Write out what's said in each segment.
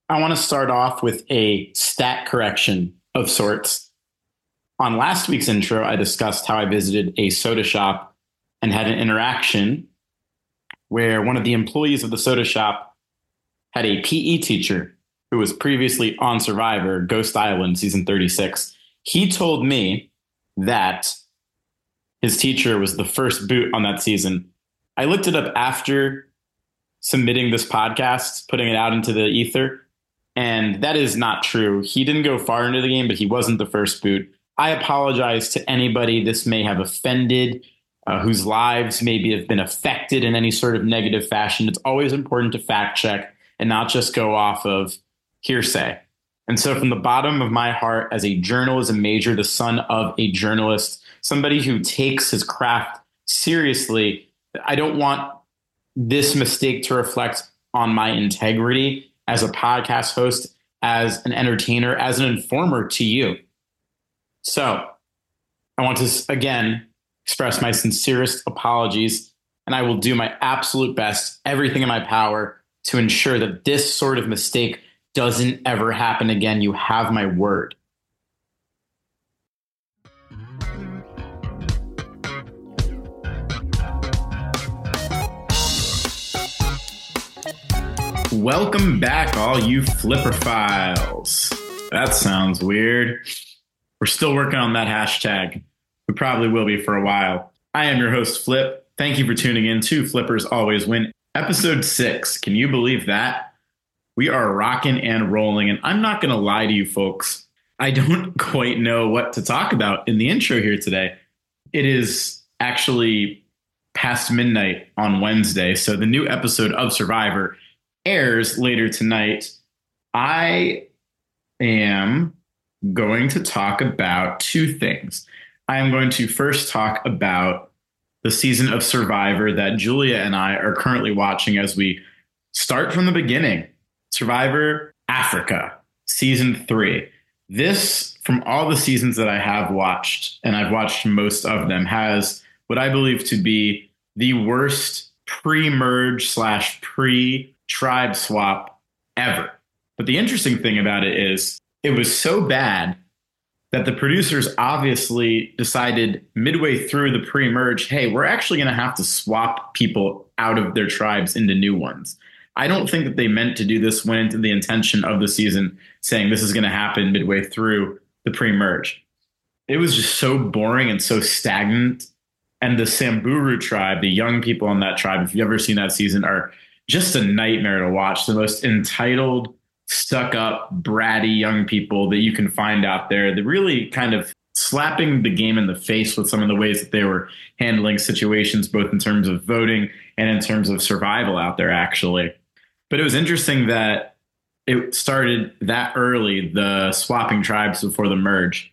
I want to start off with a stat correction of sorts. On last week's intro, I discussed how I visited a soda shop and had an interaction where one of the employees of the soda shop had a PE teacher who was previously on Survivor, Ghost Island, season 36. He told me that his teacher was the first boot on that season. I looked it up after submitting this podcast, putting it out into the ether, and that is not true. He didn't go far into the game, but he wasn't the first boot. I apologize to anybody this may have offended, whose lives maybe have been affected in any sort of negative fashion. It's always important to fact check and not just go off of hearsay. And so from the bottom of my heart, as a journalism major, the son of a journalist, somebody who takes his craft seriously, I don't want this mistake to reflect on my integrity as a podcast host, as an entertainer, as an informer to you. So I want to, again, express my sincerest apologies, and I will do my absolute best, everything in my power, to ensure that this sort of mistake doesn't ever happen again. You have my word. Welcome back, all you Flipper files. That sounds weird. We're still working on that hashtag. We probably will be for a while. I am your host, Flip. Thank you for tuning in to Flippers Always Win, episode 6. Can you believe that? We are rocking and rolling, and I'm not going to lie to you folks. I don't quite know what to talk about in the intro here today. It is actually past midnight on Wednesday, so the new episode of Survivor airs later tonight. I am going to talk about two things. I am going to first talk about the season of Survivor that Julia and I are currently watching as we start from the beginning. Survivor Africa, season 3. This, from all the seasons that I have watched, and I've watched most of them, has what I believe to be the worst pre-merge / pre-tribe swap ever. But the interesting thing about it is it was so bad that the producers obviously decided midway through the pre-merge, hey, we're actually going to have to swap people out of their tribes into new ones. I don't think that they meant to do this, went into the intention of the season saying this is going to happen midway through the pre-merge. It was just so boring and so stagnant. And the Samburu tribe, the young people on that tribe, if you've ever seen that season, are just a nightmare to watch. The most entitled, stuck up, bratty young people that you can find out there. They're really kind of slapping the game in the face with some of the ways that they were handling situations, both in terms of voting and in terms of survival out there, actually. But it was interesting that it started that early, the swapping tribes before the merge.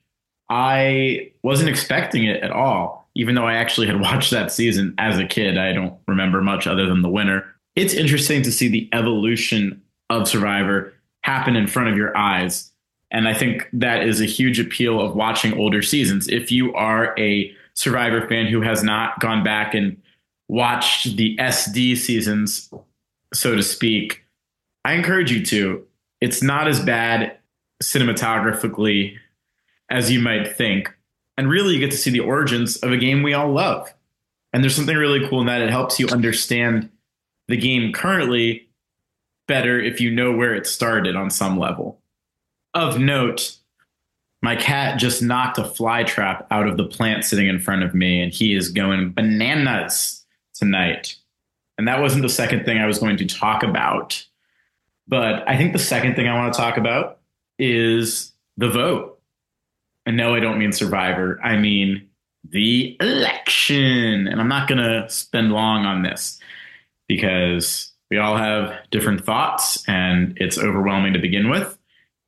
I wasn't expecting it at all, even though I actually had watched that season as a kid. I don't remember much other than the winner. It's interesting to see the evolution of Survivor happen in front of your eyes. And I think that is a huge appeal of watching older seasons. If you are a Survivor fan who has not gone back and watched the SD seasons, so to speak, I encourage you to. It's not as bad cinematographically as you might think. And really, you get to see the origins of a game we all love. And there's something really cool in that. It helps you understand the game currently better if you know where it started on some level. Of note, my cat just knocked a fly trap out of the plant sitting in front of me, and he is going bananas tonight. And that wasn't the second thing I was going to talk about. But I think the second thing I want to talk about is the vote. And no, I don't mean Survivor. I mean the election. And I'm not going to spend long on this because we all have different thoughts and it's overwhelming to begin with.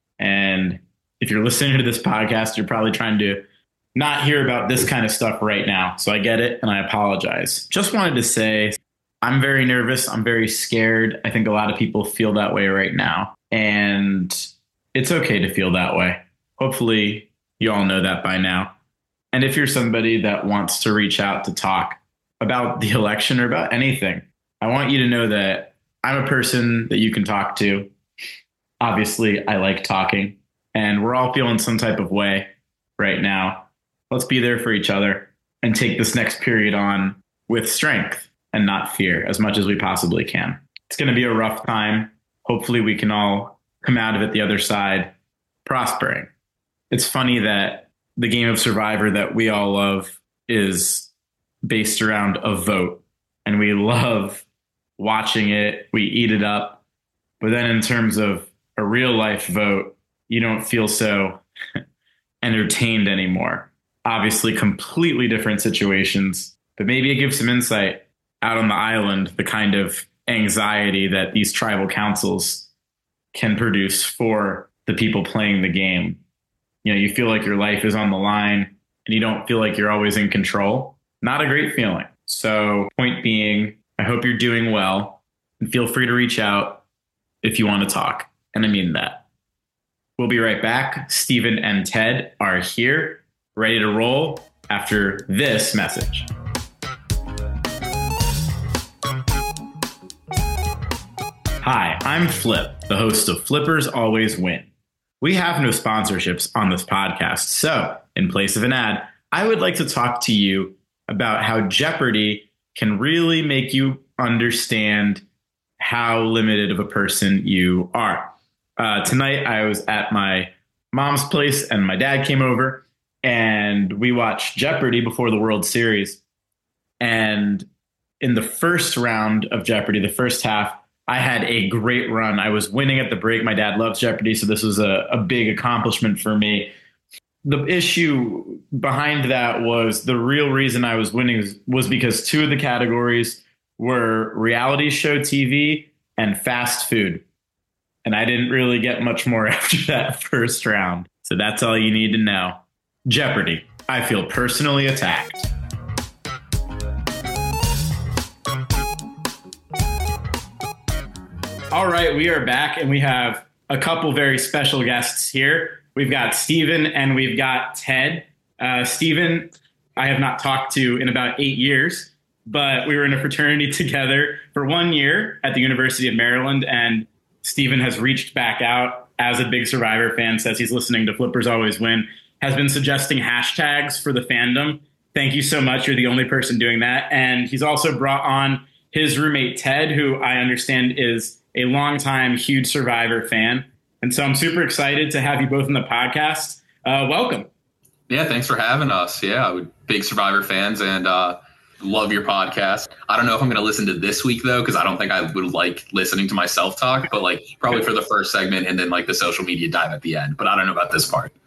And if you're listening to this podcast, you're probably trying to not hear about this kind of stuff right now. So I get it and I apologize. Just wanted to say I'm very nervous. I'm very scared. I think a lot of people feel that way right now. And it's okay to feel that way. Hopefully you all know that by now. And if you're somebody that wants to reach out to talk about the election or about anything, I want you to know that I'm a person that you can talk to. Obviously, I like talking, and we're all feeling some type of way right now. Let's be there for each other and take this next period on with strength and not fear as much as we possibly can. It's going to be a rough time. Hopefully, we can all come out of it the other side prospering. It's funny that the game of Survivor that we all love is based around a vote, and we love watching it. We eat it up. But then in terms of a real life vote, you don't feel so entertained anymore. Obviously, completely different situations, but maybe it gives some insight out on the island, the kind of anxiety that these tribal councils can produce for the people playing the game. You know, you feel like your life is on the line and you don't feel like you're always in control. Not a great feeling. So, point being, I hope you're doing well and feel free to reach out if you want to talk. And I mean that. We'll be right back. Stephen and Ted are here, ready to roll after this message. Hi, I'm Flip, the host of Flippers Always Win. We have no sponsorships on this podcast, so in place of an ad, I would like to talk to you about how Jeopardy can really make you understand how limited of a person you are. Tonight, I was at my mom's place and my dad came over and we watched Jeopardy before the World Series. And in the first round of Jeopardy, the first half, I had a great run. I was winning at the break. My dad loves Jeopardy, so this was a big accomplishment for me. The issue behind that was the real reason I was winning was because two of the categories were reality show TV and fast food. And I didn't really get much more after that first round. So that's all you need to know. Jeopardy. I feel personally attacked. All right, we are back and we have a couple very special guests here. We've got Stephen and we've got Ted. Stephen, I have not talked to in about 8 years, but we were in a fraternity together for 1 year at the University of Maryland, and Stephen has reached back out as a big Survivor fan, says he's listening to Flippers Always Win, has been suggesting hashtags for the fandom. Thank you so much. You're the only person doing that. And he's also brought on his roommate, Ted, who I understand is a longtime huge Survivor fan. And so I'm super excited to have you both on the podcast. Welcome. Yeah, thanks for having us. Yeah, we're big Survivor fans and love your podcast. I don't know if I'm going to listen to this week, though, because I don't think I would like listening to myself talk, but like probably for the first segment and then like the social media dive at the end. But I don't know about this part.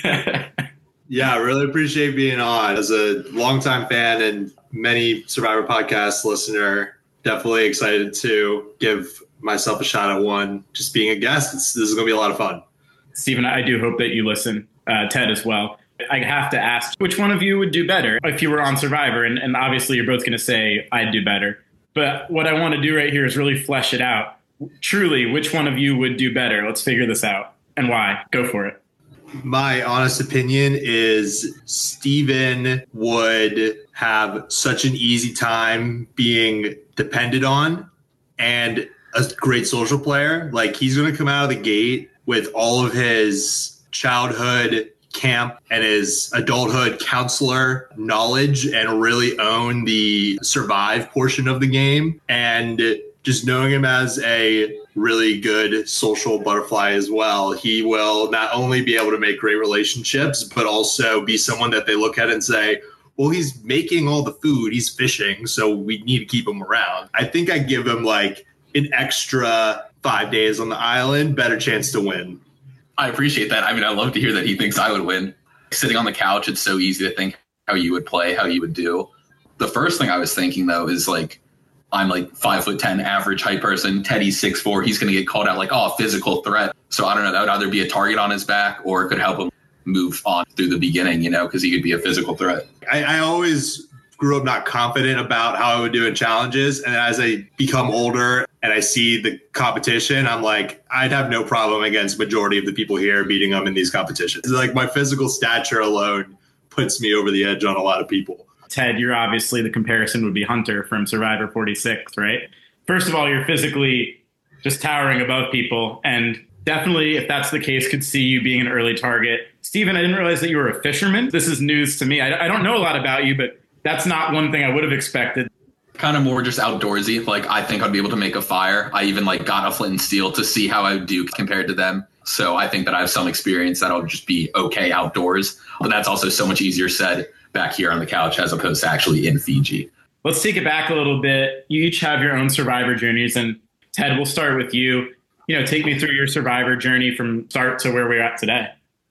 Yeah, I really appreciate being on. As a longtime fan and many Survivor podcast listener, definitely excited to give myself a shot at one. Just being a guest, this is going to be a lot of fun. Stephen, I do hope that you listen. Ted as well. I have to ask, which one of you would do better if you were on Survivor? And obviously you're both going to say I'd do better. But what I want to do right here is really flesh it out. Truly, which one of you would do better? Let's figure this out. And why? Go for it. My honest opinion is Steven would have such an easy time being depended on and a great social player. Like, he's going to come out of the gate with all of his childhood camp and his adulthood counselor knowledge and really own the survive portion of the game. And just knowing him as a really good social butterfly as well, he will not only be able to make great relationships, but also be someone that they look at and say, well, he's making all the food, he's fishing, so we need to keep him around. I think I give him like an extra 5 days on the island, better chance to win. I appreciate that. I mean, I love to hear that he thinks I would win. Sitting on the couch, it's so easy to think how you would play, how you would do. The first thing I was thinking, though, is like, I'm like 5'10", average height person. Teddy's 6'4". He's going to get called out like, oh, physical threat. So I don't know. That would either be a target on his back or it could help him move on through the beginning, you know, because he could be a physical threat. I always grew up not confident about how I would do in challenges. And as I become older and I see the competition, I'm like, I'd have no problem against majority of the people here beating them in these competitions. Like, my physical stature alone puts me over the edge on a lot of people. Ted, you're obviously, the comparison would be Hunter from Survivor 46, right? First of all, you're physically just towering above people. And Definitely, if that's the case, could see you being an early target. Steven, I didn't realize that you were a fisherman. This is news to me. I don't know a lot about you, but that's not one thing I would have expected. Kind of more just outdoorsy. Like, I think I'd be able to make a fire. I even like got a flint and steel to see how I would do compared to them. So I think that I have some experience that'll just be okay outdoors. But that's also so much easier said back here on the couch as opposed to actually in Fiji. Let's take it back a little bit. You each have your own Survivor journeys, and Ted, we'll start with you. Take me through your Survivor journey from start to where we're at today.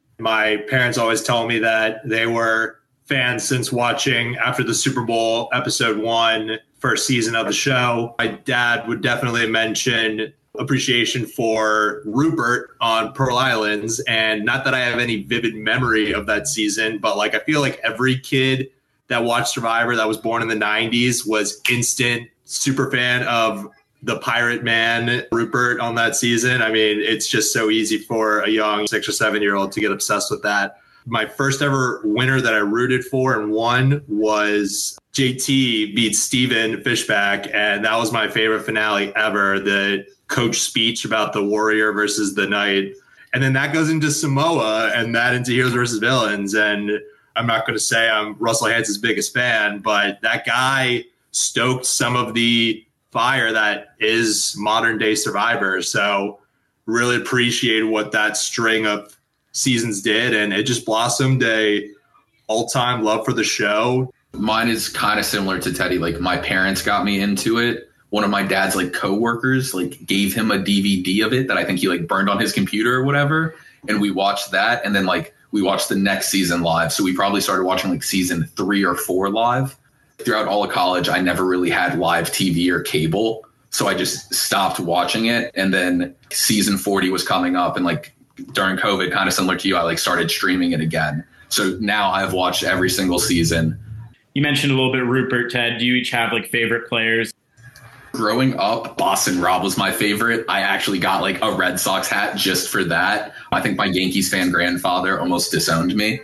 My parents always tell me that they were fans since watching after the Super Bowl episode 1, first season of the show. My dad would definitely mention appreciation for Rupert on Pearl Islands. And not that I have any vivid memory of that season, but like I feel like every kid that watched Survivor that was born in the 90s was instant super fan of the pirate man, Rupert, on that season. I mean, it's just so easy for a young 6 or 7-year-old to get obsessed with that. My first ever winner that I rooted for and won was JT beat Steven Fishback, and that was my favorite finale ever, the coach speech about the warrior versus the knight. And then that goes into Samoa and that into Heroes versus Villains. And I'm not going to say I'm Russell Hansen's biggest fan, but that guy stoked some of the fire that is modern day Survivor. So really appreciate what that string of seasons did, and it just blossomed a all-time love for the show. Mine is kind of similar to Teddy. Like, my parents got me into it. One of my dad's like coworkers like gave him a DVD of it that I think he like burned on his computer or whatever, and we watched that, and then like we watched the next season live. So we probably started watching like season 3 or 4 live. Throughout all of college, I never really had live TV or cable, so I just stopped watching it. And then season 40 was coming up, and like during COVID, kind of similar to you, I like started streaming it again. So now I've watched every single season. You mentioned a little bit Rupert, Ted. Do you each have like favorite players? Growing up, Boston Rob was my favorite. I actually got like a Red Sox hat just for that. I think my Yankees fan grandfather almost disowned me.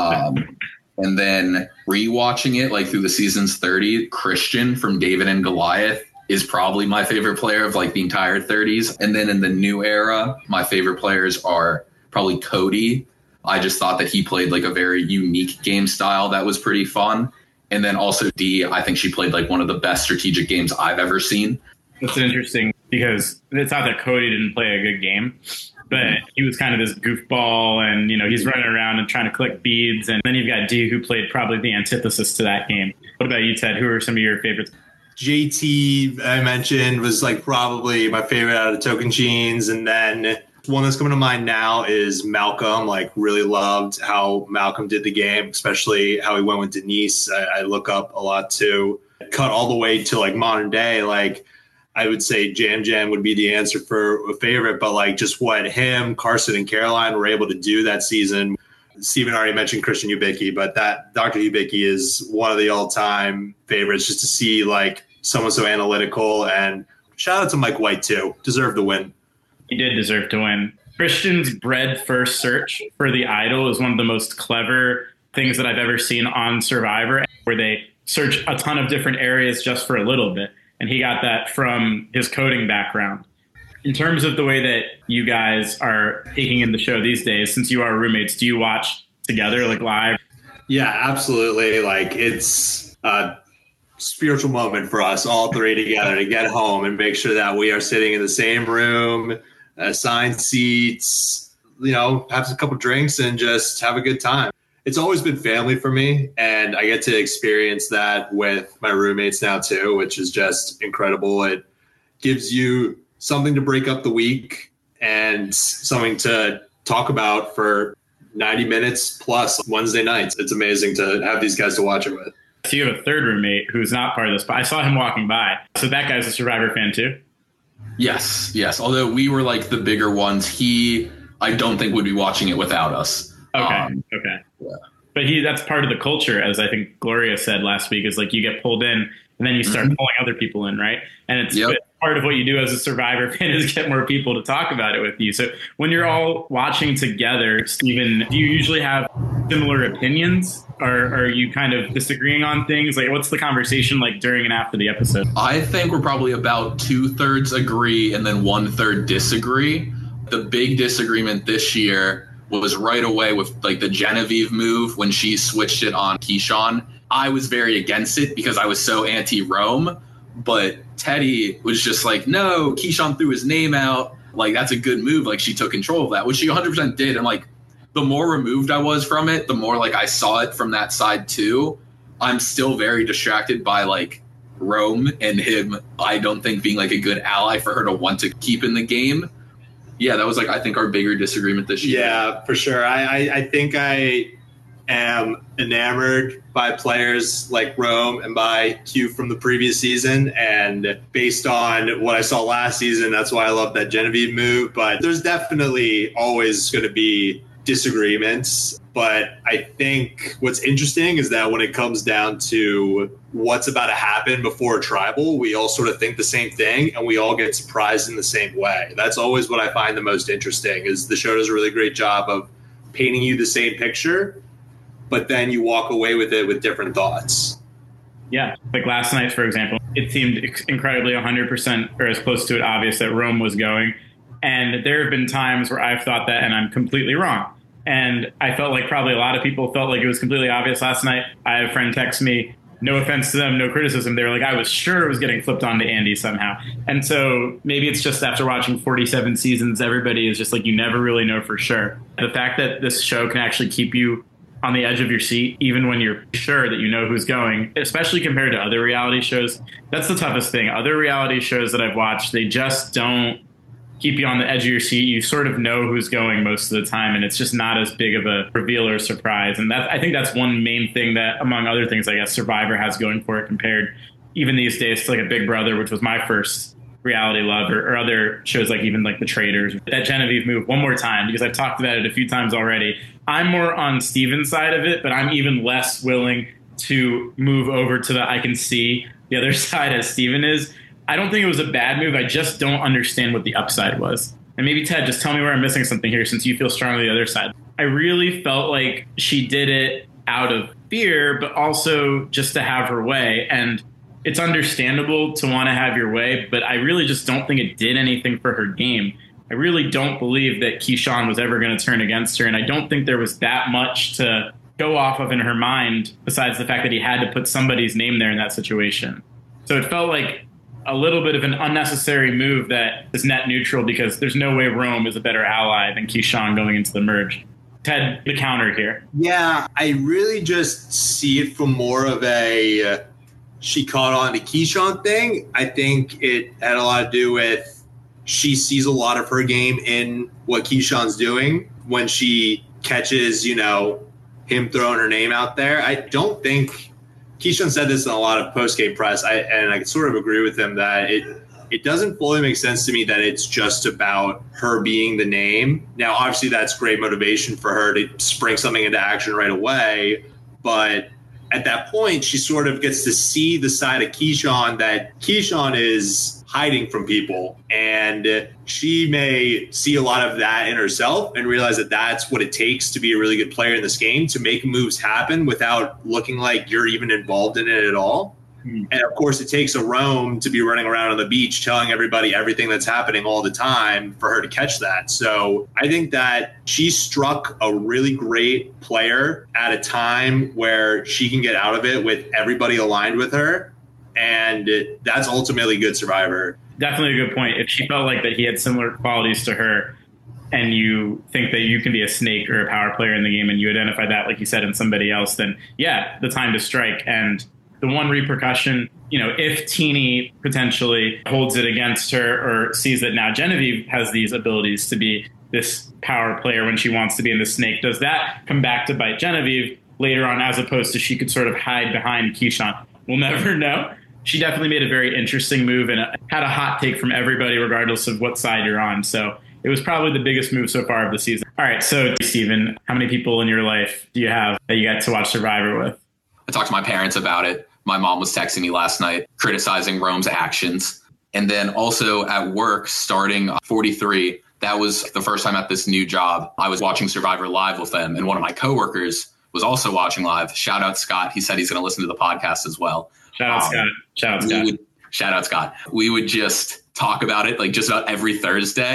And then rewatching it like through the seasons 30, Christian from David and Goliath is probably my favorite player of like the entire 30s. And then in the new era, my favorite players are probably Cody. I just thought that he played like a very unique game style that was pretty fun. And then also Dee, I think she played like one of the best strategic games I've ever seen. That's interesting because it's not that Cody didn't play a good game, but he was kind of this goofball and, he's running around and trying to collect beads. And then you've got Dee, who played probably the antithesis to that game. What about you, Ted? Who are some of your favorites? JT, I mentioned, was like probably my favorite out of Tocantins. And then one that's coming to mind now is Malcolm. Like, really loved how Malcolm did the game, especially how he went with Denise. I look up a lot too. Cut all the way to like modern day. Like, I would say Jam Jam would be the answer for a favorite, but like just what him, Carson, and Caroline were able to do that season. Steven already mentioned Christian Ubicki, but that Dr. Ubicki is one of the all-time favorites, just to see like someone so analytical. And shout out to Mike White too. Deserved the win. He did deserve to win. Christian's bread first search for the idol is one of the most clever things that I've ever seen on Survivor, where they search a ton of different areas just for a little bit. And he got that from his coding background. In terms of the way that you guys are taking in the show these days, since you are roommates, do you watch together, like live? Yeah, absolutely. Like, it's a spiritual moment for us all three together to get home and make sure that we are sitting in the same room, assigned seats, have a couple drinks and just have a good time. It's always been family for me, and I get to experience that with my roommates now too, which is just incredible. It gives you something to break up the week and something to talk about for 90 minutes plus Wednesday nights. It's amazing to have these guys to watch it with. So you have a third roommate who's not part of this, but I saw him walking by. So that guy's a Survivor fan too? Yes. Although we were like the bigger ones, I don't think would be watching it without us. Okay. Yeah. But that's part of the culture, as I think Gloria said last week, is like you get pulled in and then you start pulling other people in, right? And it's part of what you do as a Survivor fan is get more people to talk about it with you. So when you're all watching together, Steven, do you usually have similar opinions, or are you kind of disagreeing on things? Like, what's the conversation like during and after the episode? I think we're probably about 2/3 agree and then 1/3 disagree. The big disagreement this year was right away with like the Genevieve move when she switched it on Keyshawn. I was very against it because I was so anti-Rome, but Teddy was just like, no, Keyshawn threw his name out. Like, that's a good move. Like, she took control of that, which she 100% did. And like, the more removed I was from it, the more like I saw it from that side too. I'm still very distracted by like Rome and him, I don't think, being like a good ally for her to want to keep in the game. Yeah, that was like, I think, our bigger disagreement this year. Yeah, for sure. I think I am enamored by players like Rome and by Q from the previous season. And based on what I saw last season, that's why I love that Genevieve move. But there's definitely always going to be disagreements. But I think what's interesting is that when it comes down to what's about to happen before a tribal, we all sort of think the same thing and we all get surprised in the same way. That's always what I find the most interesting, is the show does a really great job of painting you the same picture, but then you walk away with it with different thoughts. Yeah, like last night, for example, it seemed incredibly 100% or as close to it obvious that Rome was going. And there have been times where I've thought that and I'm completely wrong. And I felt like probably a lot of people felt like it was completely obvious last night. I had a friend text me, no offense to them, no criticism. They were like, I was sure it was getting flipped onto Andy somehow. And so maybe it's just after watching 47 seasons, everybody is just like, you never really know for sure. The fact that this show can actually keep you on the edge of your seat, even when you're sure that you know who's going, especially compared to other reality shows, that's the toughest thing. Other reality shows that I've watched, they just don't keep you on the edge of your seat. You sort of know who's going most of the time, and it's just not as big of a reveal or surprise. And that, I think that's one main thing that, among other things, I guess Survivor has going for it compared even these days to like a Big Brother, which was my first reality love, or other shows like even like The Traitors. That Genevieve move, one more time, because I've talked about it a few times already. I'm more on Steven's side of it, but I'm even less willing to move over to the I can see the other side as Steven is. I don't think it was a bad move. I just don't understand what the upside was. And maybe, Ted, just tell me where I'm missing something here, since you feel strongly the other side. I really felt like she did it out of fear, but also just to have her way. And it's understandable to want to have your way, but I really just don't think it did anything for her game. I really don't believe that Keyshawn was ever going to turn against her. And I don't think there was that much to go off of in her mind, besides the fact that he had to put somebody's name there in that situation. So it felt like a little bit of an unnecessary move that is net neutral, because there's no way Rome is a better ally than Keyshawn going into the merge. Ted, the counter here. Yeah, I really just see it from more of a she caught on to Keyshawn thing. I think it had a lot to do with she sees a lot of her game in what Keyshawn's doing when she catches, you know, him throwing her name out there. I don't think Keyshawn said this in a lot of post-game press, and I sort of agree with him that it doesn't fully make sense to me that it's just about her being the name. Now, obviously, that's great motivation for her to spring something into action right away, but at that point, she sort of gets to see the side of Keyshawn that Keyshawn is hiding from people, and she may see a lot of that in herself and realize that that's what it takes to be a really good player in this game, to make moves happen without looking like you're even involved in it at all. And of course, it takes a Rome to be running around on the beach telling everybody everything that's happening all the time for her to catch that. So I think that she struck a really great player at a time where she can get out of it with everybody aligned with her. And that's ultimately good Survivor. Definitely a good point. If she felt like that he had similar qualities to her, and you think that you can be a snake or a power player in the game, and you identify that, like you said, in somebody else, then yeah, the time to strike. And the one repercussion, you know, if Teeny potentially holds it against her or sees that now Genevieve has these abilities to be this power player when she wants to be in the snake, does that come back to bite Genevieve later on, as opposed to she could sort of hide behind Keyshawn? We'll never know. She definitely made a very interesting move and had a hot take from everybody, regardless of what side you're on. So it was probably the biggest move so far of the season. All right, so Steven, how many people in your life do you have that you got to watch Survivor with? I talked to my parents about it. My mom was texting me last night, criticizing Rome's actions. And then also at work, starting 43, that was the first time at this new job, I was watching Survivor live with them. And one of my coworkers was also watching live. Shout out Scott. He said he's going to listen to the podcast as well. Shout out Scott. Shout out Scott. Shout out Scott. We would just talk about it like just about every Thursday.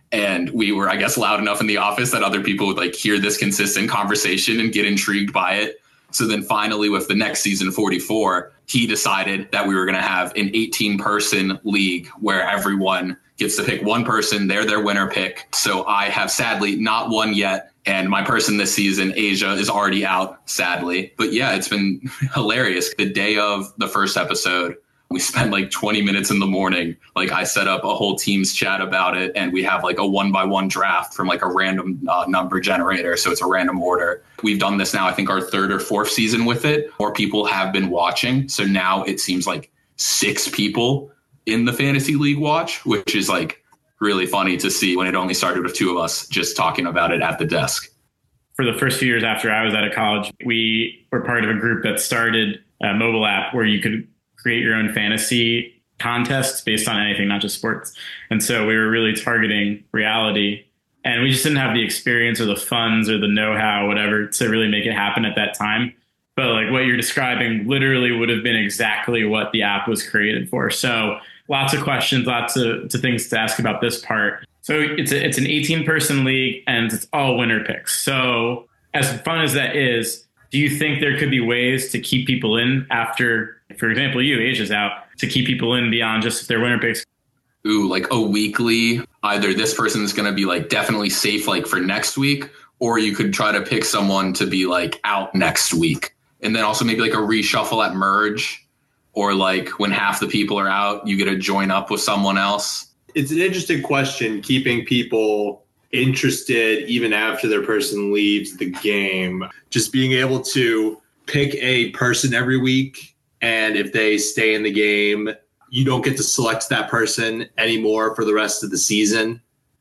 And we were, I guess, loud enough in the office that other people would like hear this consistent conversation and get intrigued by it. So then finally, with the next season 44, he decided that we were going to have an 18-person league where everyone gets to pick one person. They're their winner pick. So I have sadly not won yet. And my person this season, Asia, is already out, sadly. But yeah, it's been hilarious. The day of the first episode, we spent like 20 minutes in the morning. Like I set up a whole Teams chat about it, and we have like a 1-by-1 draft from like a random number generator. So it's a random order. We've done this now, I think our 3rd or 4th season with it. More people have been watching. So now it seems like 6 people in the fantasy league watch, which is like really funny to see when it only started with 2 of us just talking about it at the desk. For the first few years after I was out of college, we were part of a group that started a mobile app where you could create your own fantasy contests based on anything, not just sports. And so we were really targeting reality, and we just didn't have the experience or the funds or the know-how, whatever, to really make it happen at that time. But like what you're describing literally would have been exactly what the app was created for. So lots of questions, lots of things to ask about this part. So it's an 18-person league, and it's all winner picks. So as fun as that is, do you think there could be ways to keep people in after, for example, Asia's out, to keep people in beyond just their winner picks? Ooh, like a weekly, either this person is going to be like definitely safe like for next week, or you could try to pick someone to be like out next week. And then also maybe like a reshuffle at merge, or like when half the people are out, you get to join up with someone else. It's an interesting question, keeping people interested even after their person leaves the game. Just being able to pick a person every week, and if they stay in the game, you don't get to select that person anymore for the rest of the season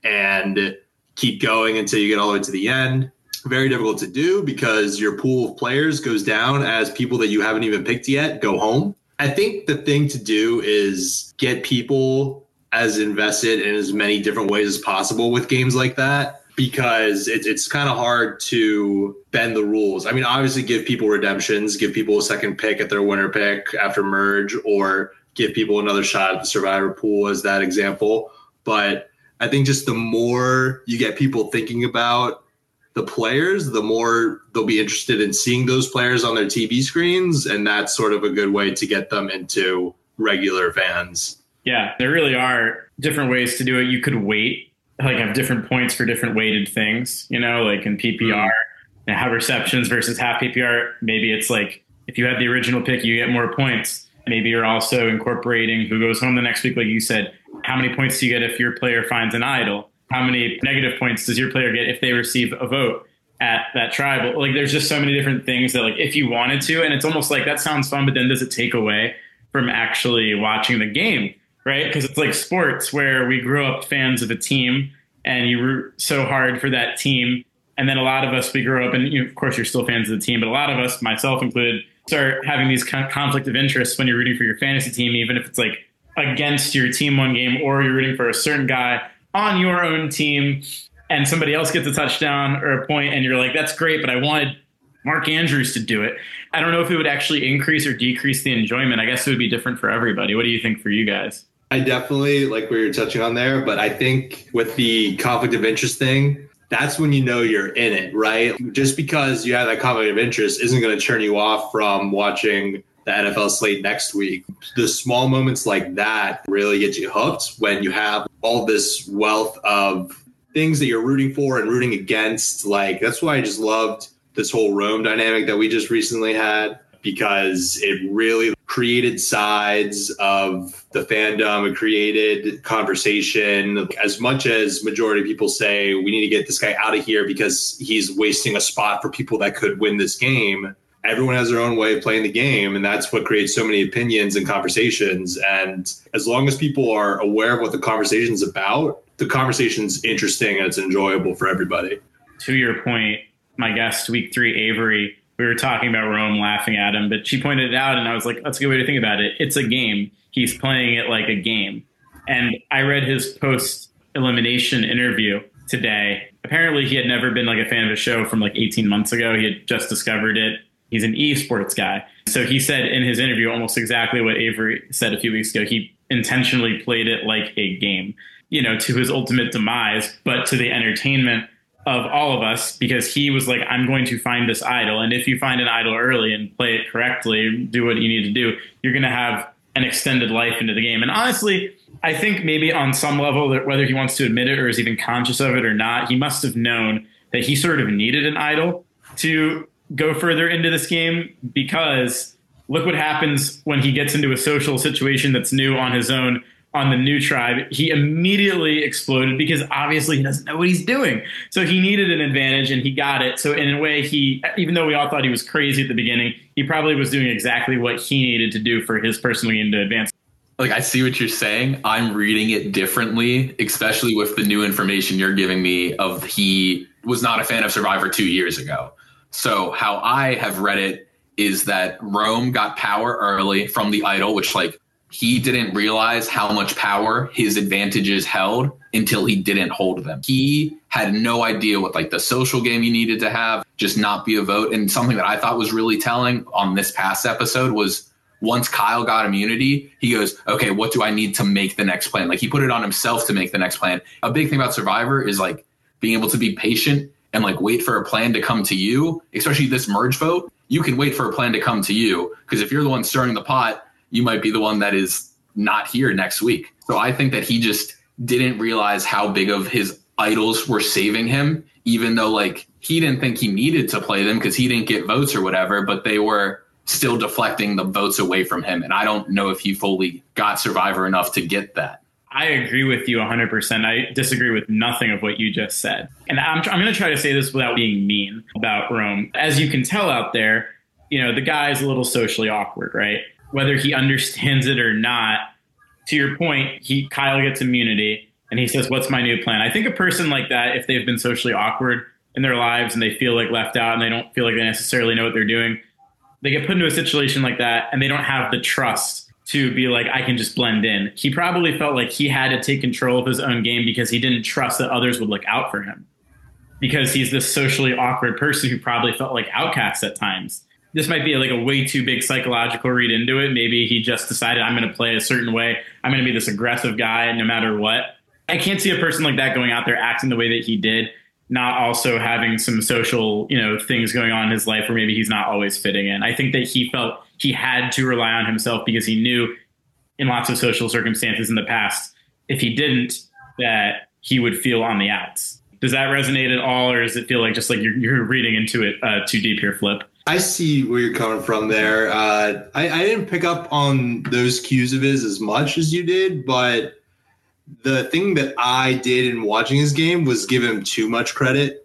and keep going until you get all the way to the end. Very difficult to do because your pool of players goes down as people that you haven't even picked yet go home. I think the thing to do is get people as invested in as many different ways as possible with games like that, because it's kind of hard to bend the rules. I mean, obviously give people redemptions, give people a second pick at their winner pick after merge, or give people another shot at the survivor pool as that example. But I think just the more you get people thinking about the players, the more they'll be interested in seeing those players on their TV screens. And that's sort of a good way to get them into regular fans. Yeah, there really are different ways to do it. You could weight, like have different points for different weighted things, like in PPR, and have receptions versus half PPR. Maybe it's like if you had the original pick, you get more points. Maybe you're also incorporating who goes home the next week. Like you said, how many points do you get if your player finds an idol? How many negative points does your player get if they receive a vote at that tribal? Like there's just so many different things that like if you wanted to, and it's almost like that sounds fun, but then does it take away from actually watching the game? Right? Because it's like sports where we grew up fans of a team and you root so hard for that team. And then a lot of us, we grow up and of course you're still fans of the team, but a lot of us, myself included, start having these conflict of interest when you're rooting for your fantasy team, even if it's like against your team one game, or you're rooting for a certain guy on your own team and somebody else gets a touchdown or a point and you're like, that's great, but I wanted Mark Andrews to do it. I don't know if it would actually increase or decrease the enjoyment. I guess it would be different for everybody. What do you think for you guys? I definitely like where you're touching on there, but I think with the conflict of interest thing, that's when you know you're in it, right? Just because you have that conflict of interest isn't going to turn you off from watching the NFL slate next week. The small moments like that really get you hooked when you have all this wealth of things that you're rooting for and rooting against. Like that's why I just loved this whole Rome dynamic that we just recently had, because it really created sides of the fandom. It created conversation. As much as majority of people say we need to get this guy out of here because he's wasting a spot for people that could win this game, everyone has their own way of playing the game. And that's what creates so many opinions and conversations. And as long as people are aware of what the conversation's about, the conversation's interesting and it's enjoyable for everybody. To your point, my guest week 3, Avery, we were talking about Rome, laughing at him, but she pointed it out and I was like, that's a good way to think about it. It's a game. He's playing it like a game. And I read his post-elimination interview today. Apparently he had never been like a fan of a show from like 18 months ago. He had just discovered it. He's an esports guy. So he said in his interview almost exactly what Avery said a few weeks ago. He intentionally played it like a game. to his ultimate demise, but to the entertainment of all of us, because he was like, I'm going to find this idol. And if you find an idol early and play it correctly, do what you need to do, you're going to have an extended life into the game. And honestly, I think maybe on some level, that whether he wants to admit it or is even conscious of it or not, he must have known that he sort of needed an idol to go further into this game, because look what happens when he gets into a social situation that's new on his own, on the new tribe. He immediately exploded because obviously he doesn't know what he's doing. So he needed an advantage and he got it. So in a way, even though we all thought he was crazy at the beginning, he probably was doing exactly what he needed to do for his personal game to advance. Like, I see what you're saying. I'm reading it differently, especially with the new information you're giving me of he was not a fan of Survivor 2 years ago. So how I have read it is that Rome got power early from the idol, which like he didn't realize how much power his advantages held until he didn't hold them. He had no idea what like the social game you needed to have, just not be a vote. And something that I thought was really telling on this past episode was once Kyle got immunity, he goes, okay, what do I need to make the next plan? Like he put it on himself to make the next plan. A big thing about Survivor is like being able to be patient and like wait for a plan to come to you, especially this merge vote. You can wait for a plan to come to you, because if you're the one stirring the pot, you might be the one that is not here next week. So I think that he just didn't realize how big of his idols were saving him, even though like he didn't think he needed to play them because he didn't get votes or whatever, but they were still deflecting the votes away from him. And I don't know if he fully got Survivor enough to get that. I agree with you 100%. I disagree with nothing of what you just said. And I'm going to try to say this without being mean about Rome. As you can tell out there, the guy is a little socially awkward, right? Whether he understands it or not, to your point, Kyle gets immunity and he says, what's my new plan? I think a person like that, if they've been socially awkward in their lives and they feel like left out and they don't feel like they necessarily know what they're doing, they get put into a situation like that and they don't have the trust to be like, I can just blend in. He probably felt like he had to take control of his own game because he didn't trust that others would look out for him, because he's this socially awkward person who probably felt like outcast at times. This might be like a way too big psychological read into it. Maybe he just decided, I'm going to play a certain way. I'm going to be this aggressive guy no matter what. I can't see a person like that going out there acting the way that he did, not also having some social, things going on in his life where maybe he's not always fitting in. I think that he felt he had to rely on himself because he knew in lots of social circumstances in the past, if he didn't, that he would feel on the outs. Does that resonate at all? Or does it feel like just like you're reading into it too deep here, Flip? I see where you're coming from there. I didn't pick up on those cues of his as much as you did, but the thing that I did in watching his game was give him too much credit.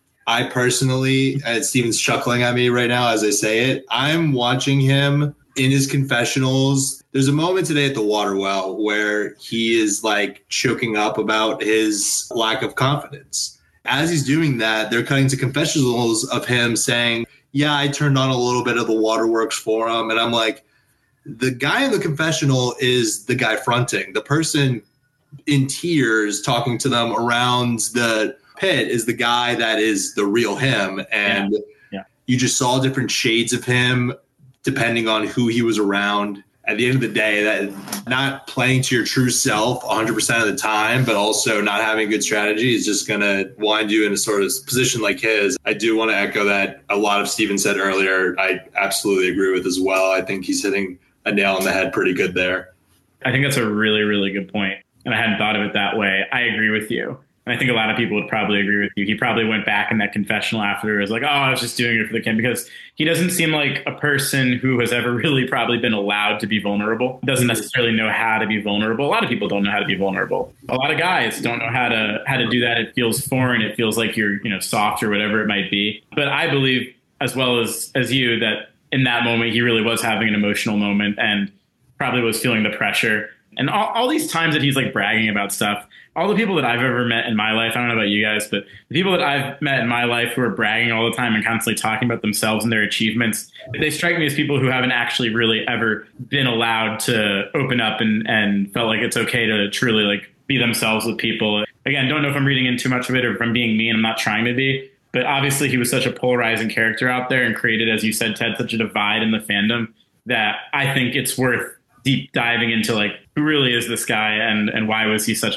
I personally, and Steven's chuckling at me right now as I say it, I'm watching him in his confessionals. There's a moment today at the water well where he is like choking up about his lack of confidence. As he's doing that, they're cutting to confessionals of him saying, yeah, I turned on a little bit of the waterworks for him. And I'm like, the guy in the confessional is the guy fronting. The person in tears talking to them around the pit is the guy that is the real him. And you just saw different shades of him depending on who he was around. At the end of the day, that not playing to your true self 100% of the time, but also not having good strategy is just going to wind you in a sort of position like his. I do want to echo that a lot of Steven said earlier. I absolutely agree with as well. I think he's hitting a nail on the head pretty good there. I think that's a really, really good point. And I hadn't thought of it that way. I agree with you. And I think a lot of people would probably agree with you. He probably went back in that confessional after. It was like, oh, I was just doing it for the kid, because he doesn't seem like a person who has ever really probably been allowed to be vulnerable. Doesn't necessarily know how to be vulnerable. A lot of people don't know how to be vulnerable. A lot of guys don't know how to do that. It feels foreign. It feels like you're, soft or whatever it might be. But I believe, as well as you, that in that moment, he really was having an emotional moment and probably was feeling the pressure. And all these times that he's like bragging about stuff, all the people that I've ever met in my life, I don't know about you guys, but the people that I've met in my life who are bragging all the time and constantly talking about themselves and their achievements, they strike me as people who haven't actually really ever been allowed to open up and felt like it's okay to truly like be themselves with people. Again, don't know if I'm reading in too much of it or if I'm being mean. I'm not trying to be. But obviously he was such a polarizing character out there and created, as you said, Ted, such a divide in the fandom that I think it's worth deep diving into, like, who really is this guy and why was he such a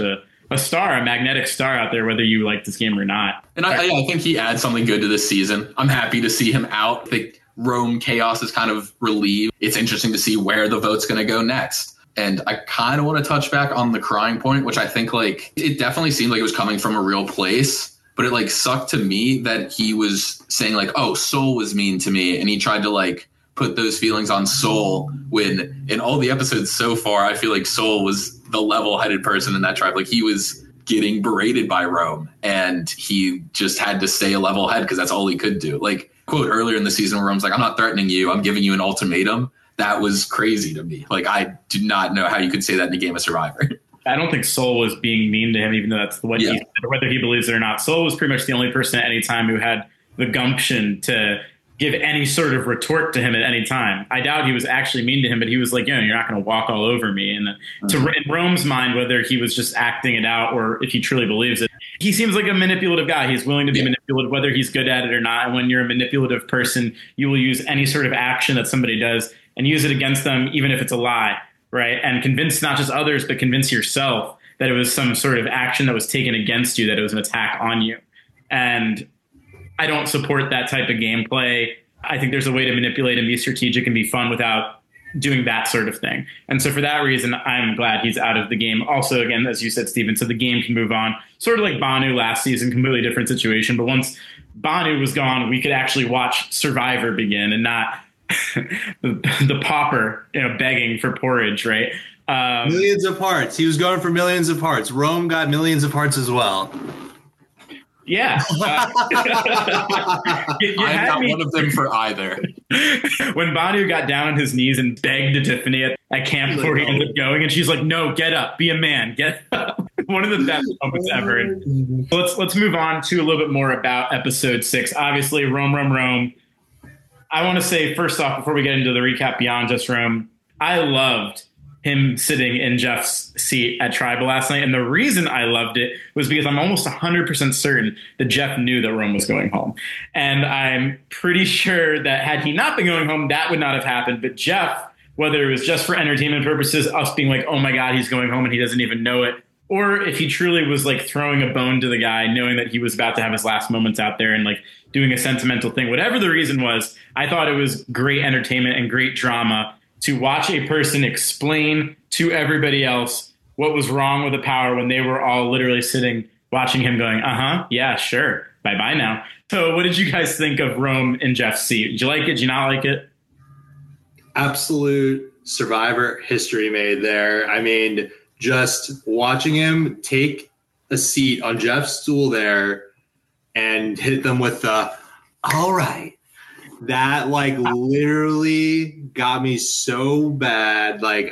a star, a magnetic star out there, whether you like this game or not. And I think he adds something good to this season. I'm happy to see him out. I think Rome chaos is kind of relieved. It's interesting to see where the vote's going to go next. And I kind of want to touch back on the crying point, which I think like it definitely seemed like it was coming from a real place. But it like sucked to me that he was saying like, oh, Soul was mean to me. And he tried to like put those feelings on Soul when in all the episodes so far, I feel like Soul was the level-headed person in that tribe. Like he was getting berated by Rome and he just had to stay a level head because that's all he could do. Like quote earlier in the season where Rome's like, I'm not threatening you. I'm giving you an ultimatum. That was crazy to me. Like I do not know how you could say that in a game of Survivor. I don't think Soul was being mean to him, even though that's what he said, whether he believes it or not. Soul was pretty much the only person at any time who had the gumption to give any sort of retort to him at any time. I doubt he was actually mean to him, but he was like, you're not going to walk all over me. And in Rome's mind, whether he was just acting it out or if he truly believes it, he seems like a manipulative guy. He's willing to be manipulative, whether he's good at it or not. And when you're a manipulative person, you will use any sort of action that somebody does and use it against them, even if it's a lie. Right. And convince not just others, but convince yourself that it was some sort of action that was taken against you, that it was an attack on you. And I don't support that type of gameplay. I think there's a way to manipulate and be strategic and be fun without doing that sort of thing. And so for that reason, I'm glad he's out of the game. Also, again, as you said, Steven, so the game can move on. Sort of like Banu last season, completely different situation. But once Banu was gone, we could actually watch Survivor begin and not the pauper, begging for porridge, right? Millions of hearts. He was going for millions of hearts. Rome got millions of hearts as well. Yeah. I'm not one of them for either. When Banu got down on his knees and begged Tiffany at camp before he ended up going, and she's like, no, get up, be a man, get up. One of the best moments ever. And let's move on to a little bit more about episode 6. Obviously, Rome. I want to say, first off, before we get into the recap beyond just Rome, I loved him sitting in Jeff's seat at Tribal last night. And the reason I loved it was because I'm almost 100% certain that Jeff knew that Rome was going home. And I'm pretty sure that had he not been going home, that would not have happened. But Jeff, whether it was just for entertainment purposes, us being like, oh my God, he's going home and he doesn't even know it, or if he truly was like throwing a bone to the guy, knowing that he was about to have his last moments out there and like doing a sentimental thing, whatever the reason was, I thought it was great entertainment and great drama to watch a person explain to everybody else what was wrong with the power when they were all literally sitting watching him going, yeah, sure, bye-bye now. So what did you guys think of Rome in Jeff's seat? Did you like it? Did you not like it? Absolute Survivor history made there. I mean, just watching him take a seat on Jeff's stool there and hit them with the, all right. That like literally got me so bad. Like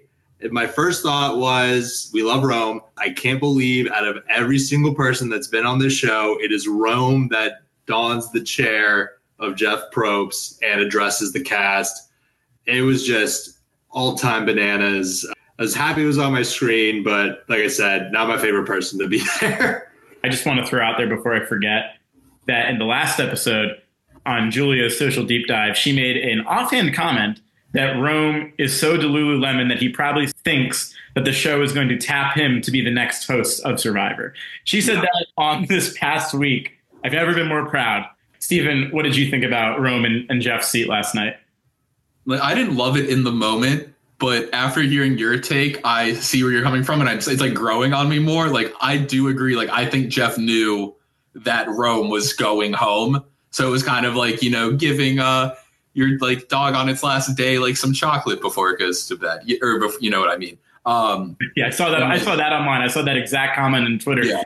my first thought was, we love Rome. I can't believe out of every single person that's been on this show, it is Rome that dons the chair of Jeff Probst and addresses the cast. It was just all-time bananas. I was happy it was on my screen, but like I said, not my favorite person to be there. I just want to throw out there before I forget that in the last episode on Julia's social deep dive, she made an offhand comment that Rome is so Lululemon that he probably thinks that the show is going to tap him to be the next host of Survivor. She said that on this past week. I've never been more proud. Steven, what did you think about Rome and Jeff's seat last night? Like, I didn't love it in the moment, but after hearing your take, I see where you're coming from, and it's like growing on me more. Like, I do agree. Like, I think Jeff knew that Rome was going home. So it was kind of like, giving your like dog on its last day like some chocolate before it goes to bed, or you know what I mean. Yeah, I saw that. I saw that online. I saw that exact comment on Twitter. Yeah.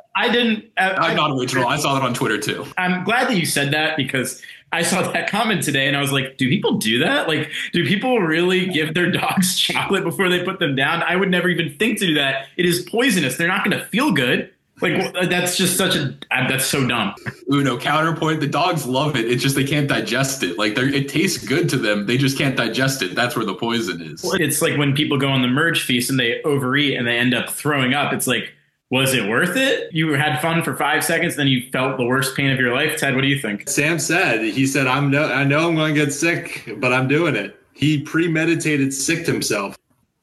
I'm not original. I saw that on Twitter too. I'm glad that you said that because I saw that comment today and I was like, do people do that? Like, do people really give their dogs chocolate before they put them down? I would never even think to do that. It is poisonous. They're not going to feel good. Like, that's just that's so dumb. Uno, counterpoint, the dogs love it. It's just they can't digest it. Like, it tastes good to them. They just can't digest it. That's where the poison is. It's like when people go on the merge feast and they overeat and they end up throwing up. It's like, was it worth it? You had fun for 5 seconds, then you felt the worst pain of your life. Ted, what do you think? Sam said, I know I'm going to get sick, but I'm doing it. He premeditated sicked himself.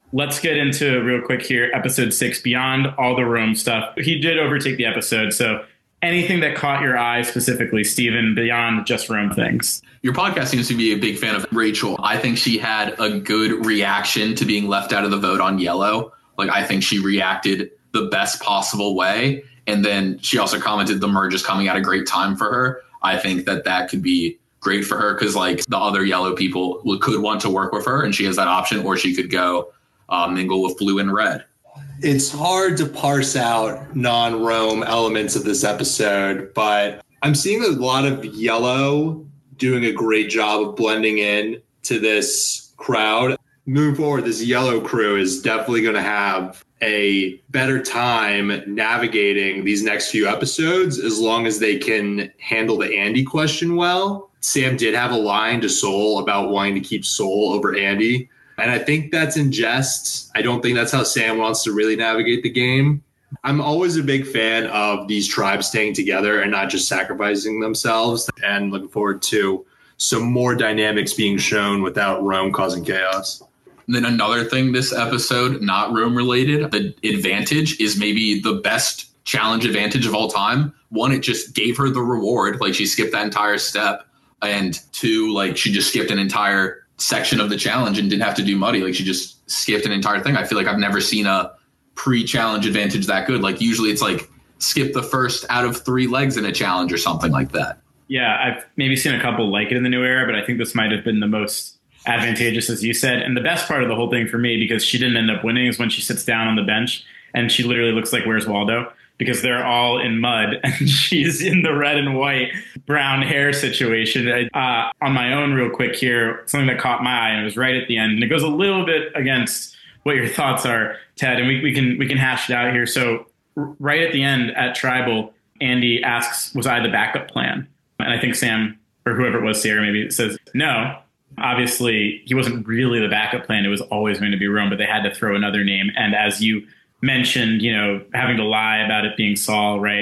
let's get into real quick here. Episode 6, beyond all the Rome stuff. He did overtake the episode. So anything that caught your eye specifically, Steven, beyond just Rome things? Your podcast seems to be a big fan of Rachel. I think she had a good reaction to being left out of the vote on Yellow. Like, I think she reacted the best possible way. And then she also commented the merge is coming at a great time for her. I think that could be great for her because, like, the other Yellow people could want to work with her, and she has that option, or she could go mingle with blue and red. It's hard to parse out non-Rome elements of this episode, but I'm seeing a lot of Yellow doing a great job of blending in to this crowd. Moving forward, this Yellow crew is definitely going to have a better time navigating these next few episodes as long as they can handle the Andy question well. Sam did have a line to Soul about wanting to keep Soul over Andy. And I think that's in jest. I don't think that's how Sam wants to really navigate the game. I'm always a big fan of these tribes staying together and not just sacrificing themselves, and looking forward to some more dynamics being shown without Rome causing chaos. And then another thing this episode, not Rome related, the advantage is maybe the best challenge advantage of all time. One, it just gave her the reward. Like, she skipped that entire step. And two, like, she just skipped an entire section of the challenge and didn't have to do muddy. Like, she just skipped an entire thing. I feel like I've never seen a pre-challenge advantage that good. Like, usually it's like skip the first out of 3 legs in a challenge or something like that. Yeah, I've maybe seen a couple like it in the new era, but I think this might have been the most advantageous, as you said. And the best part of the whole thing for me, because she didn't end up winning, is when she sits down on the bench and she literally looks like Where's Waldo, because they're all in mud and she's in the red and white brown hair situation. On my own real quick here, something that caught my eye, and it was right at the end, and it goes a little bit against what your thoughts are, Ted, and we can hash it out here. So right at the end at Tribal, Andy asks, was I the backup plan? And I think Sam, or whoever it was, Sierra maybe, says, no. Obviously, he wasn't really the backup plan. It was always going to be Rome, but they had to throw another name. And as you mentioned, you know, having to lie about it being Saul, right?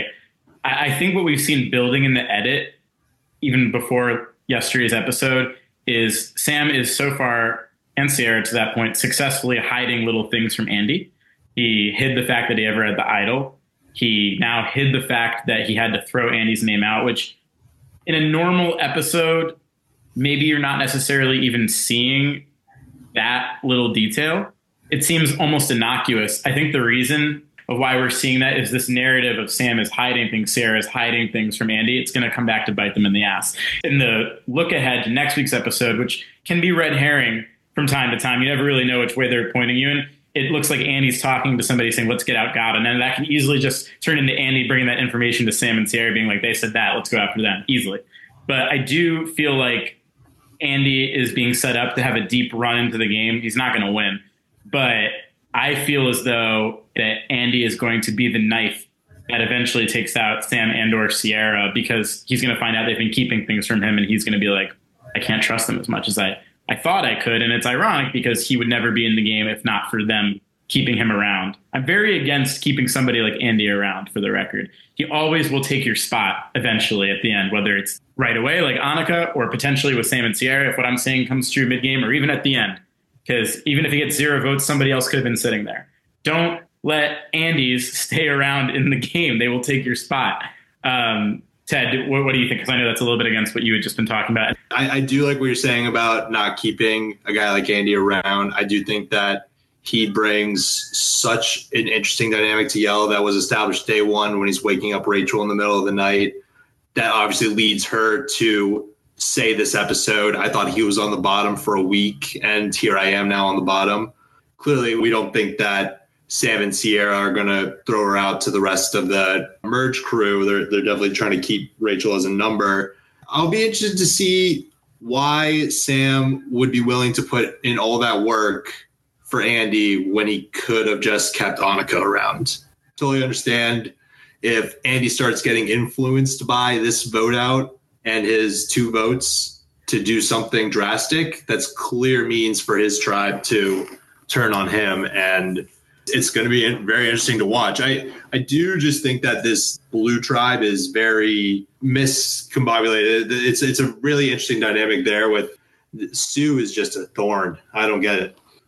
I think what we've seen building in the edit, even before yesterday's episode, is Sam is so far, and Sierra to that point, successfully hiding little things from Andy. He hid the fact that he ever had the idol. He now hid the fact that he had to throw Andy's name out, which in a normal episode, maybe you're not necessarily even seeing that little detail. It seems almost innocuous. I think the reason of why we're seeing that is this narrative of Sam is hiding things, Sarah is hiding things from Andy. It's going to come back to bite them in the ass. In the look ahead to next week's episode, which can be red herring from time to time, you never really know which way they're pointing you in. It looks like Andy's talking to somebody saying, let's get out God. And then that can easily just turn into Andy bringing that information to Sam and Sierra being like, they said that, let's go after them easily. But I do feel like Andy is being set up to have a deep run into the game. He's not going to win. But I feel as though that Andy is going to be the knife that eventually takes out Sam and or Sierra, because he's going to find out they've been keeping things from him, and he's going to be like, I can't trust them as much as I thought I could. And it's ironic because he would never be in the game if not for them keeping him around. I'm very against keeping somebody like Andy around, for the record. He always will take your spot eventually at the end, whether it's right away like Annika or potentially with Sam and Sierra if what I'm saying comes true mid-game, or even at the end. Because even if he gets 0 votes, somebody else could have been sitting there. Don't let Andys stay around in the game. They will take your spot. Ted, what do you think? Because I know that's a little bit against what you had just been talking about. I do like what you're saying about not keeping a guy like Andy around. I do think that he brings such an interesting dynamic to Yellow that was established day one when he's waking up Rachel in the middle of the night. That obviously leads her to say this episode, I thought he was on the bottom for a week, and here I am now on the bottom. Clearly, we don't think that Sam and Sierra are going to throw her out to the rest of the merge crew. They're definitely trying to keep Rachel as a number. I'll be interested to see why Sam would be willing to put in all that work for Andy when he could have just kept Annika around. Totally understand if Andy starts getting influenced by this vote out and his 2 votes to do something drastic, that's clear means for his tribe to turn on him. And it's going to be very interesting to watch. I do just think that this blue tribe is very miscombobulated. It's a really interesting dynamic there with Sue is just a thorn. I don't get it.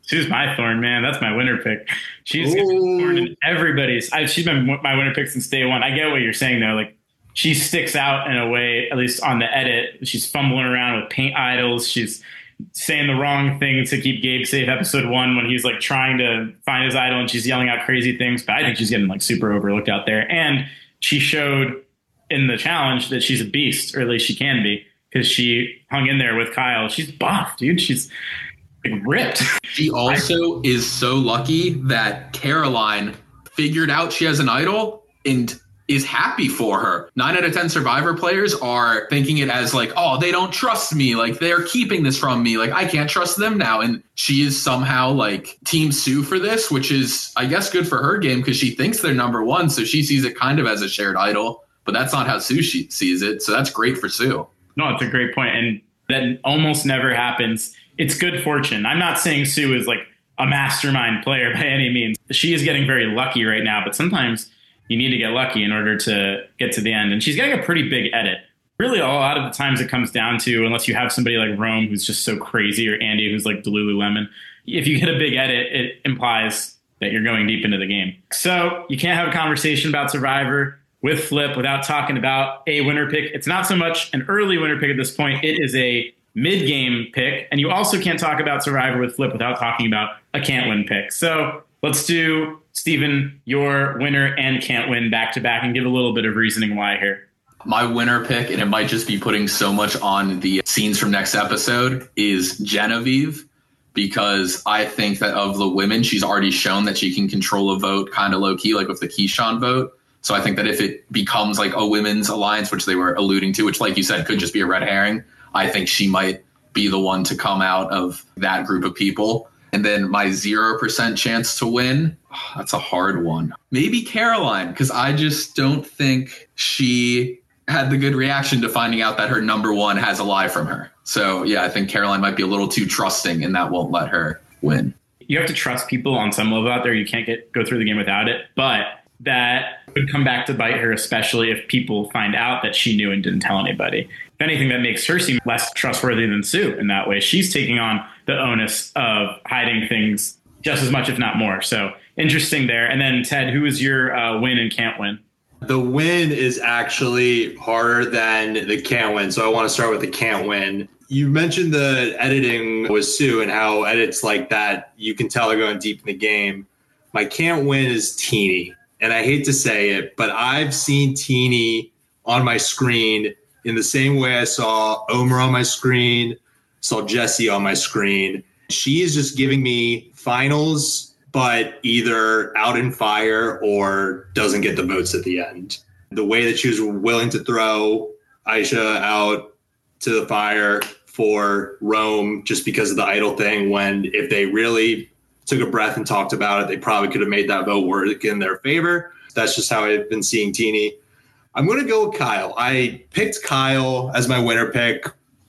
Sue's my thorn, man. That's my winner pick. She's a thorn in everybody's. She's been my winner pick since day one. I get what you're saying, though. Like, she sticks out in a way, at least on the edit. She's fumbling around with paint idols. She's saying the wrong thing to keep Gabe safe episode 1 when he's like trying to find his idol and she's yelling out crazy things. But I think she's getting like super overlooked out there. And she showed in the challenge that she's a beast, or at least she can be, because she hung in there with Kyle. She's buff, dude. She's like ripped. She also is so lucky that Caroline figured out she has an idol and is happy for her. 9 out of 10 Survivor players are thinking it as like, oh, they don't trust me. Like, they're keeping this from me. Like, I can't trust them now. And she is somehow like Team Sue for this, which is, I guess, good for her game because she thinks they're number one. So she sees it kind of as a shared idol, but that's not how Sue sees it. So that's great for Sue. No, it's a great point. And that almost never happens. It's good fortune. I'm not saying Sue is like a mastermind player by any means. She is getting very lucky right now, but sometimes you need to get lucky in order to get to the end. And she's getting a pretty big edit. Really, a lot of the times it comes down to, unless you have somebody like Rome who's just so crazy, or Andy who's like Lululemon, if you get a big edit, it implies that you're going deep into the game. So you can't have a conversation about Survivor with Flip without talking about a winner pick. It's not so much an early winner pick at this point. It is a mid-game pick. And you also can't talk about Survivor with Flip without talking about a can't win pick. So let's do, Steven, your winner and can't win back to back, and give a little bit of reasoning why here. My winner pick, and it might just be putting so much on the scenes from next episode, is Genevieve, because I think that of the women, she's already shown that she can control a vote kind of low key, like with the Keyshawn vote. So I think that if it becomes like a women's alliance, which they were alluding to, which, like you said, could just be a red herring, I think she might be the one to come out of that group of people. And then my 0% chance to win, that's a hard one. Maybe Caroline, because I just don't think she had the good reaction to finding out that her number one has a lie from her. So, yeah, I think Caroline might be a little too trusting, and that won't let her win. You have to trust people on some level out there. You can't go through the game without it. But that would come back to bite her, especially if people find out that she knew and didn't tell anybody. If anything, that makes her seem less trustworthy than Sue in that way. She's taking on the onus of hiding things just as much, if not more. So interesting there. And then, Ted, who is your win and can't win? The win is actually harder than the can't win. So I want to start with the can't win. You mentioned the editing with Sue and how edits like that, you can tell they're going deep in the game. My can't win is Teeny. And I hate to say it, but I've seen Teeny on my screen in the same way I saw Omer on my screen, saw Jesse on my screen. She is just giving me finals, but either out in fire or doesn't get the votes at the end. The way that she was willing to throw Aisha out to the fire for Rome just because of the idol thing, when if they really took a breath and talked about it, they probably could have made that vote work in their favor. That's just how I've been seeing Teeny. I'm going to go with Kyle. I picked Kyle as my winner pick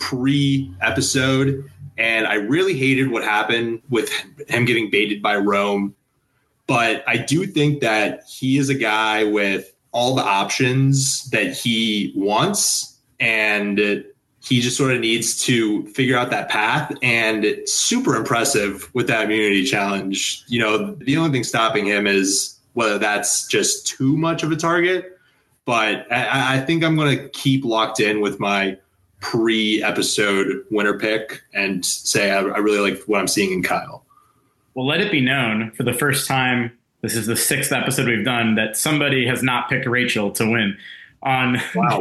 pre-episode, and I really hated what happened with him getting baited by Rome. But I do think that he is a guy with all the options that he wants, and he just sort of needs to figure out that path. And it's super impressive with that immunity challenge. You know, the only thing stopping him is whether that's just too much of a target. But I think I'm going to keep locked in with my pre-episode winner pick and say I really like what I'm seeing in Kyle. Well, let it be known for the first time, this is the 6th episode we've done, that somebody has not picked Rachel to win on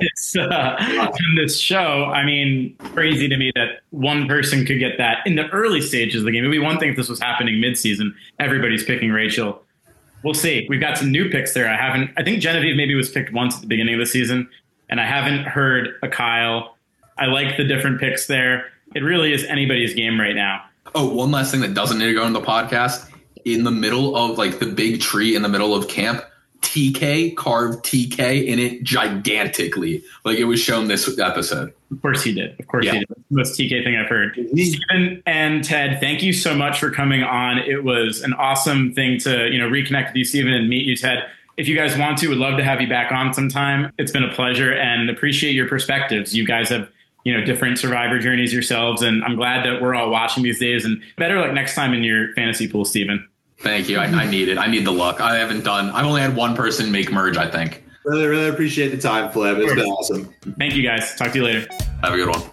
this show. I mean, crazy to me that one person could get that in the early stages of the game. It'd be one thing if this was happening mid-season. Everybody's picking Rachel. We'll see. We've got some new picks there. I think Genevieve maybe was picked once at the beginning of the season, and I haven't heard a Kyle. I like the different picks there. It really is anybody's game right now. Oh, one last thing that doesn't need to go in the podcast. In the middle of like the big tree in the middle of camp, TK carved TK in it gigantically. Like it was shown this episode. Of course he did. He did. That's the most TK thing I've heard. Steven and Ted, thank you so much for coming on. It was an awesome thing to, reconnect with you, Steven, and meet you, Ted. If you guys want to, would love to have you back on sometime. It's been a pleasure and appreciate your perspectives. You guys have, different survivor journeys yourselves. And I'm glad that we're all watching these days, and better luck next time in your fantasy pool, Steven. Thank you. I need it. I need the luck. I've only had one person make merge, I think. Really, really appreciate the time, Flip. It's been awesome. Thank you, guys. Talk to you later. Have a good one.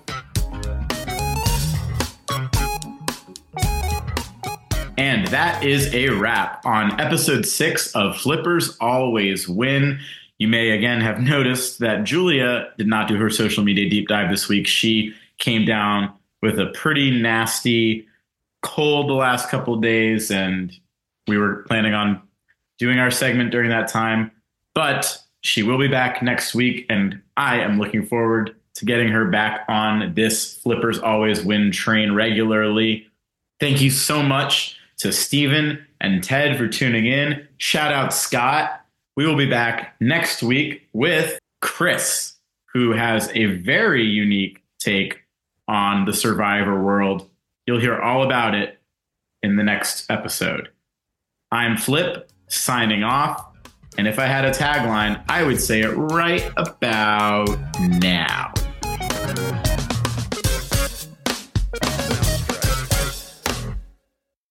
And that is a wrap on episode 6 of Flippers Always Win. You may again have noticed that Julia did not do her social media deep dive this week. She came down with a pretty nasty cold the last couple of days, and we were planning on doing our segment during that time. But she will be back next week, and I am looking forward to getting her back on this Flippers Always Win train regularly. Thank you so much to Steven and Ted for tuning in. Shout out Scott. We will be back next week with Chris, who has a very unique take on the Survivor world. You'll hear all about it in the next episode. I'm Flip, signing off. And if I had a tagline, I would say it right about now.